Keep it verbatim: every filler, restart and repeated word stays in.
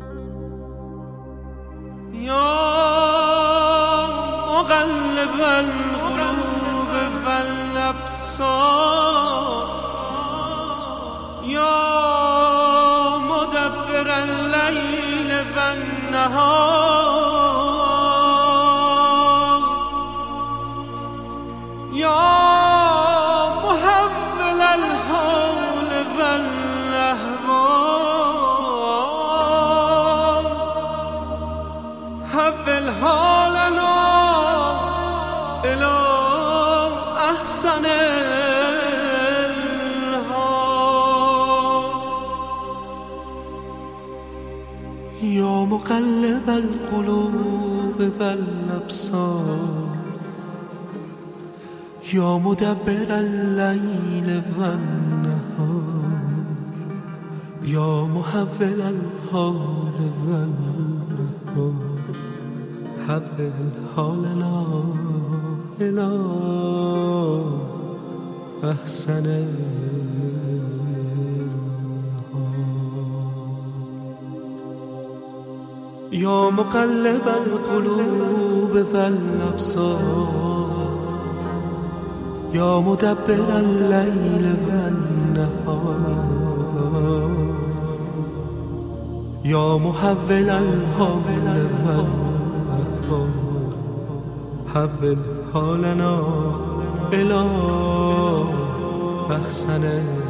یا مقلب القلوب والابصار یا مدبر اللیل والنهار یا محول الحول والاحوال حول حالنا الى احسن الحال. یا مقلب القلوب والابصار یا مدبر اللیل والنهار یا محول الحال والنهار حول حالنا الى احسن الحال. یا مقلب القلوب والابصار یا مدبر اللیل والنهار یا محول الحال والنهار حول حالنا الى احسن